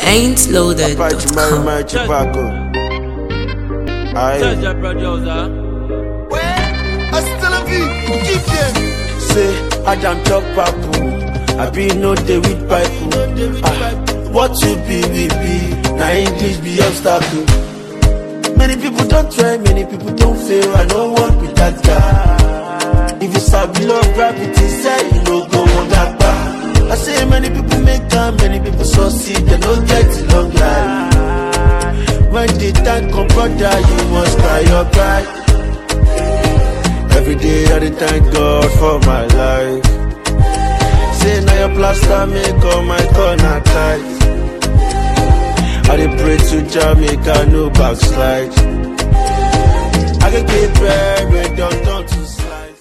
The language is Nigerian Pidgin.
ain'tloaded.com. Say, Adam chop papu, I be no day with pipe. What you be, we be, now English be obstacle. Many people don't try, many people don't fail. I don't want with that guy. If you sabi love gravity, say you no go on that bar. I say many people make time, many people succeed, they don't get a long life. When the time come, brother, you must cry your pride. Every day I dey thank God for my life. Say now your plaster make all my corner tight. I dey pray to Jamaica, no backslide. I can keep bread, don't